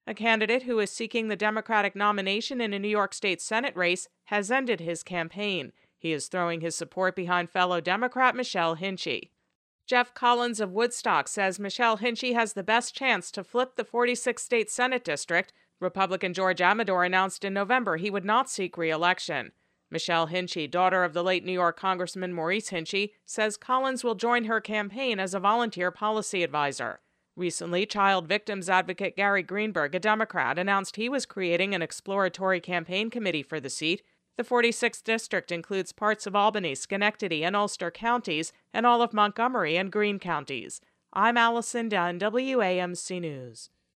A candidate who is seeking the Democratic nomination in a New York State Senate race has ended his campaign. He is throwing his support behind fellow Democrat Michelle Hinchey. Jeff Collins of Woodstock says Michelle Hinchey has the best chance to flip the 46th state Senate district. Republican George Amador announced in November he would not seek re-election. Michelle Hinchey, daughter of the late New York Congressman Maurice Hinchey, says Collins will join her campaign as a volunteer policy advisor. Recently, child victims advocate Gary Greenberg, a Democrat, announced he was creating an exploratory campaign committee for the seat. The 46th district includes parts of Albany, Schenectady, and Ulster counties, and all of Montgomery and Greene counties. I'm Allison Dunn, WAMC News.